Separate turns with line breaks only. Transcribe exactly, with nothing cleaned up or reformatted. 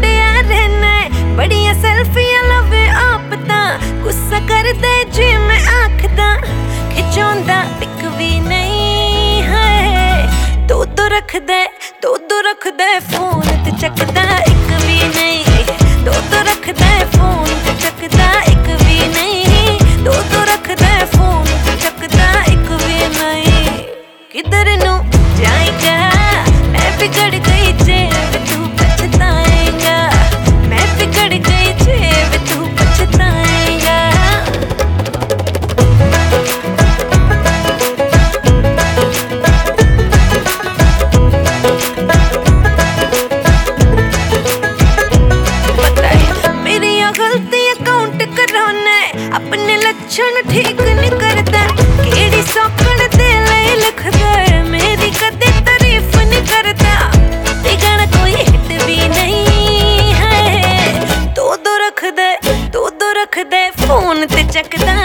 मुंडिया रहना बड़िया सेल्फियां लवे आप ता गुस्सा कर दे जी मैं आखदा खिचौंदा पिक भी नहीं है। दो दो रख दे दो दो रख दे फोन ते चकदा एक भी नहीं। दो दो रख दे फोन ते चकदा एक भी नहीं। दो दो रख दे फोन ते चकदा एक भी नहीं। किधर नू जाएगा मैं बिगड़ गई जेब तू पछताएगा। मैं बिगड़ गई जेब तू पछताएगा। अपने लक्षण ठीक नहीं करता केड़ी सौकड़ दे ले लिखदा मेरी कदे तारीफ नहीं करता। गाना कोई हिट भी नहीं है। दो दो रख दे दो दो रख दे फोन ते चकदा